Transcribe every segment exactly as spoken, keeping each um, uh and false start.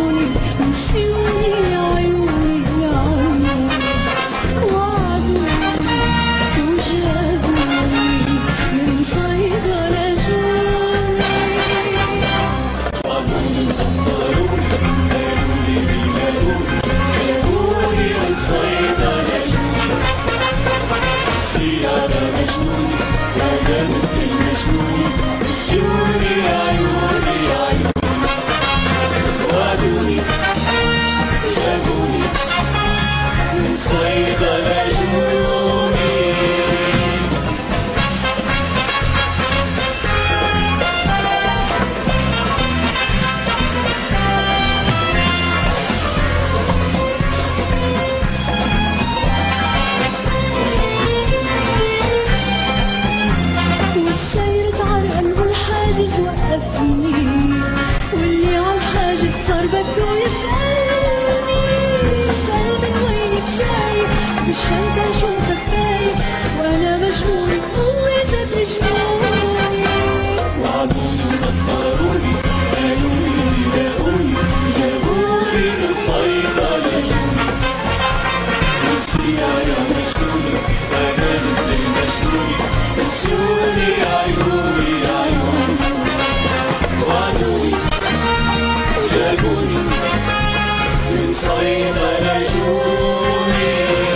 جابوني نسيوني يا عيوني يا عيوني وعدوني وجابوني من صيدلة جوني وعدوني وخبروني قالولي بيلاقوني جابوني من صيدلة جوني السيارة مجنوني أنا مثل مجنوني نسيوني يا عيوني يا عيوني وعدوني جابوني من صيدلة جوني والسير تعرقل والحاجز وقفني واللي عالحاجز صار بده يسألني يسأل من وينك جاي بالشنطة شوفك تايه وأنا مجنونة هو زاد جنوني وعدوني وخبروني قالولي بيلاقوني جابوني من صيدلة جوني والسيارة مجنونة أنا مثل المجنونة نسيوني يا عيوني يا عيوني وعدوني وجابوني من صيدلة جوني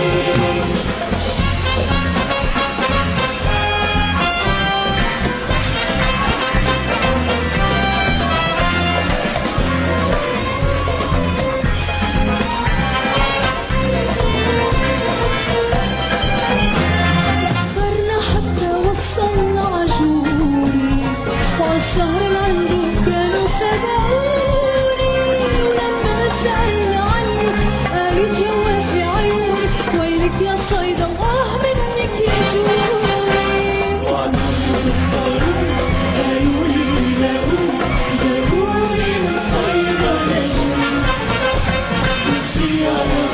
فرنا حتى وصلنا عجوني وعالسهر عنده كانوا سبقوني ولما سألنا عنه قالوا جوازي عيوني ويلك يا صيدا واه منك يا جوني وعدوني وخبروني قالولي بيلاقوني جابوني من صيدلة جوني والسيارة